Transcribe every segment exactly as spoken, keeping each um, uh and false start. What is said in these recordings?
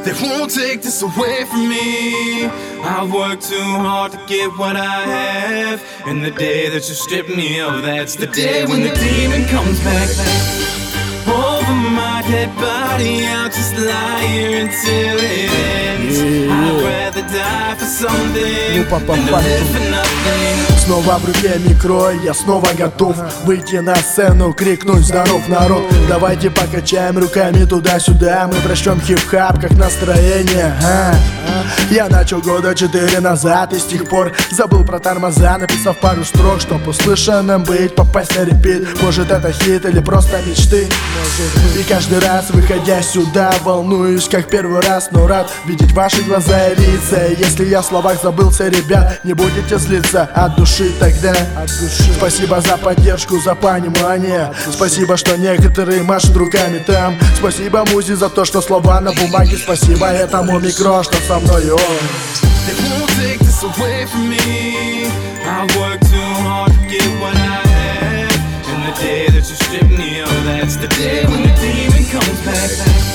They won't take this away from me. I work too hard to get what I have, and the day that you strip me of, that's the day when the demon comes back. Over my dead body, I'll just lie here until it ends. I'd rather die for something than to live for nothing. Снова в руке микро, я снова готов выйти на сцену, крикнуть: здоров, народ! Давайте покачаем руками туда-сюда. Мы прочтем хип-хап как настроение, а? Я начал года четыре назад, и с тех пор забыл про тормоза, написав пару строк, чтоб услышанным быть, попасть на репит. Может, это хит или просто мечты. И каждый раз, выходя сюда, волнуюсь как первый раз, но рад видеть ваши глаза и лица. Если я в словах забылся, ребят, не будете злиться от души тогда. От души. Спасибо за поддержку, за понимание. Спасибо, что некоторые машут руками там. Спасибо музе за то, что слова на бумаге. Спасибо этому микро, что со мной он. They won't take this away from me. I work too hard to get what I have, and the day that you strip me of, that's the day when the demon comes back.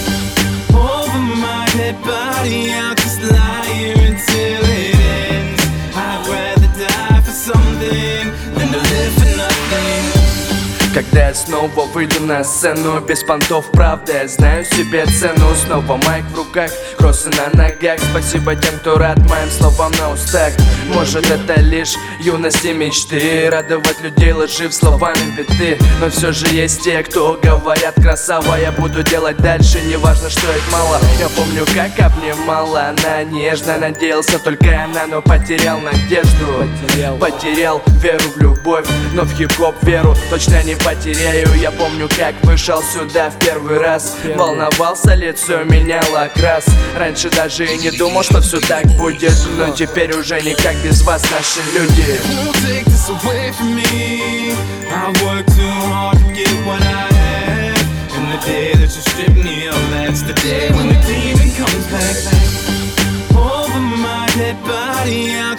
Over my dead body, I'll just lie here until it ends. I'd rather die for something than to live for nothing. Когда я снова выйду на сцену, без понтов, правда, я знаю себе цену. Снова майк в руках, кроссы на ногах. Спасибо тем, кто рад моим словам на устах. Может, это лишь юность и мечты, радовать людей лжив словами биты. Но все же есть те, кто говорят: красава, я буду делать дальше, неважно, что их мало. Я помню, как обнимала она нежно, надеялся только она, но потерял надежду. Потерял, потерял веру в любовь, но в хип-хоп веру точно не потеряю. Я помню, как вышел сюда в первый раз, волновался, лицо меняло окрас. Раньше даже и не думал, что все так будет, но теперь уже никак без вас, наши люди. Over my dead body,